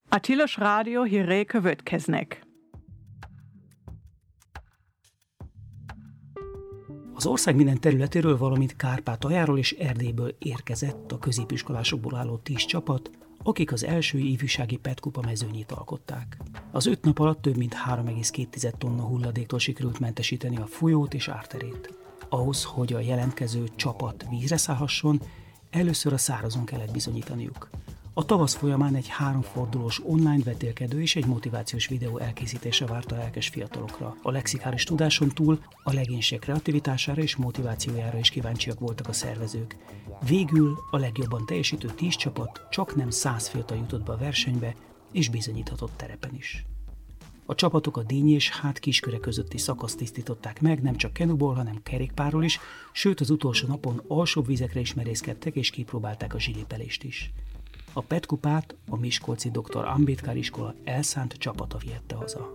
A Tilos Rádió hírei következnek. Az ország minden területéről, valamint Kárpátaljáról és Erdélyből érkezett a középiskolásokból álló 10 csapat, akik az első ifjúsági PET-kupa mezőnyét alkották. Az 5 nap alatt több mint 3,2 tonna hulladéktól sikerült mentesíteni a folyót és árterét. Ahhoz, hogy a jelentkező csapat vízre szállhasson, először a szárazon kellett bizonyítaniuk. A tavasz folyamán egy 3 fordulós online vetélkedő és egy motivációs videó elkészítése várta a lelkes fiatalokra. A lexikális tudáson túl a legénység kreativitására és motivációjára is kíváncsiak voltak a szervezők. Végül a legjobban teljesítő 10 csapat csaknem 100 fiatal jutott be a versenybe, és bizonyíthatott terepen is. A csapatok a Díny és Kisköre közötti szakaszt tisztították meg, nem csak kenuból, hanem kerékpárról is, sőt az utolsó napon alsóbb vizekre is merészkedtek és kipróbálták a zsilipelést is. A PET-kupát a miskolci Dr. Ambedkar iskola elszánt csapata vihette haza.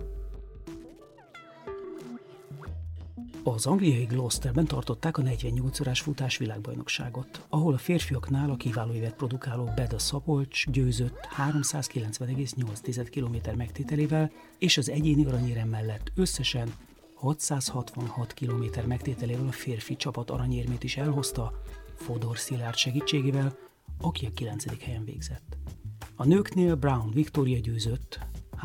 Az angliai Gloucesterben tartották a 48 órás futás világbajnokságot, ahol a férfiaknál a kiváló évet produkáló Beda Szabolcs győzött 390,8 km megtételével, és az egyéni aranyérem mellett összesen 666 km megtételével a férfi csapat aranyérmét is elhozta Fodor Szilárd segítségével, aki a 9. helyen végzett. A nőknél Brown Victoria győzött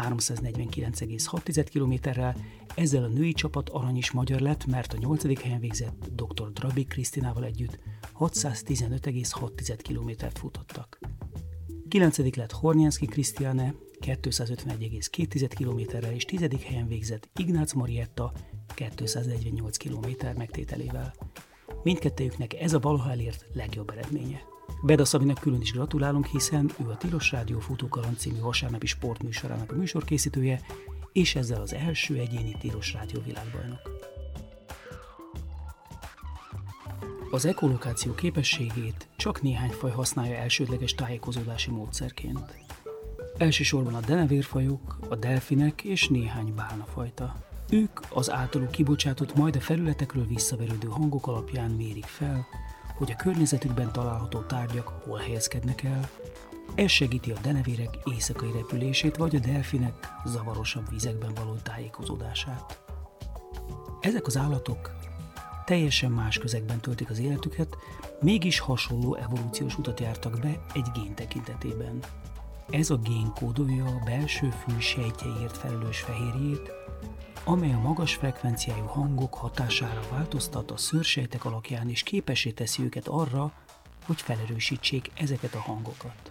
349,6 kilométerrel, ezzel a női csapat arany is magyar lett, mert a 8. helyen végzett dr. Drabik Krisztinával együtt 615,6 kilométert futottak. 9. lett Hornyánszky Krisztiane 251,2 kilométerrel, és 10. helyen végzett Ignác Marietta 248 kilométer megtételével. Mindkettejüknek ez a valaha elért legjobb eredménye. Beda Szabinak külön is gratulálunk, hiszen ő a Tilos Rádió Futókaland című vasárnapi sportműsorának a műsorkészítője, és ezzel az első egyéni Tilos Rádió világbajnok. Az ekolokáció képességét csak néhány faj használja elsődleges tájékozódási módszerként. Elsősorban a denevérfajok, a delfinek és néhány bálnafajta. Ők az általuk kibocsátott, majd a felületekről visszaverődő hangok alapján mérik fel, hogy a környezetükben található tárgyak hol helyezkednek el. Ez segíti a denevérek éjszakai repülését, vagy a delfinek zavarosabb vizekben való tájékozódását. Ezek az állatok teljesen más közegben töltik az életüket, mégis hasonló evolúciós utat jártak be egy gén tekintetében. Ez a gén kódolja a belső fül sejtjeiért felelős fehérjét, amely a magas frekvenciájú hangok hatására változtat a szőrsejtek alakján, és képessé teszi őket arra, hogy felerősítsék ezeket a hangokat.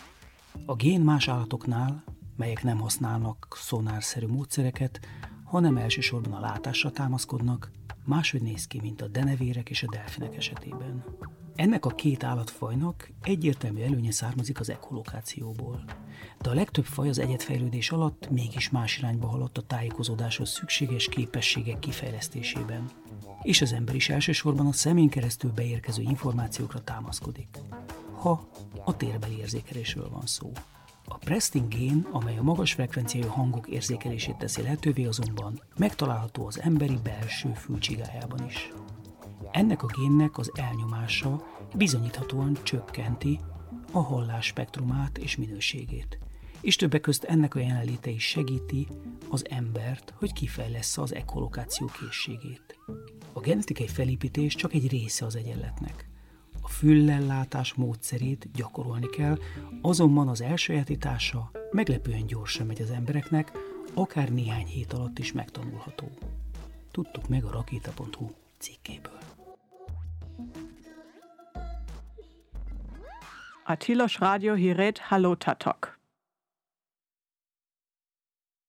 A gén más állatoknál, melyek nem használnak szonárszerű módszereket, hanem elsősorban a látásra támaszkodnak, máshogy néz ki, mint a denevérek és a delfinek esetében. Ennek a 2 állatfajnak egyértelmű előnye származik az ekolokációból. De a legtöbb faj az egyedfejlődés alatt mégis más irányba haladt a tájékozódáshoz szükséges képességek kifejlesztésében. És az ember is elsősorban a szemén keresztül beérkező információkra támaszkodik, ha a térbeli érzékelésről van szó. A Prestin gén, amely a magas frekvenciájú hangok érzékelését teszi lehetővé, azonban megtalálható az emberi belső fülcsigájában is. Ennek a génnek az elnyomása bizonyíthatóan csökkenti a hallás spektrumát és minőségét, és többek közt ennek a jelenléte is segíti az embert, hogy kifejlessze az ekolokáció készségét. A genetikai felépítés csak egy része az egyenletnek. A füllellátás módszerét gyakorolni kell, azonban az elsajátítása meglepően gyorsan megy az embereknek, akár néhány hét alatt is megtanulható. Tudtuk meg a rakéta.hu cikkéből. A Tilos Rádió híret hallottátok.